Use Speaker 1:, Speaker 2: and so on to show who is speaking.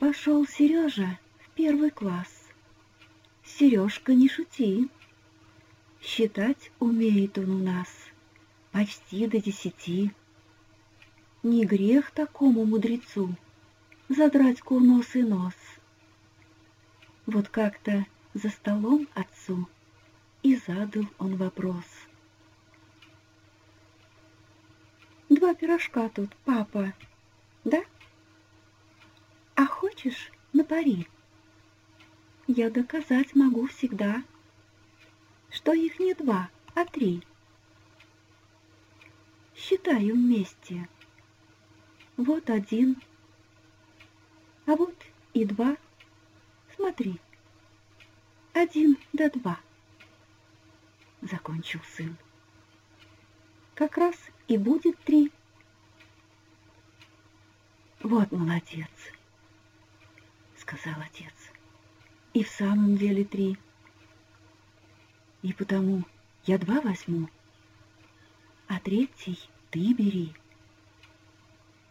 Speaker 1: Пошел Сережа в первый класс. Сережка, не шути. Считать умеет он у нас почти до 10. Не грех такому мудрецу задрать курносый нос. Вот как-то за столом отцу и задал он вопрос. 2 пирожка тут, папа, да? А хочешь на пари? Я доказать могу всегда, что их не 2, а 3. Считаю вместе. Вот 1, а вот и 2. Смотри, 1 до 2. Закончил сын. Как раз и будет 3. Вот молодец, сказал отец. И в самом деле 3. И потому я 2 возьму, а 3 ты бери.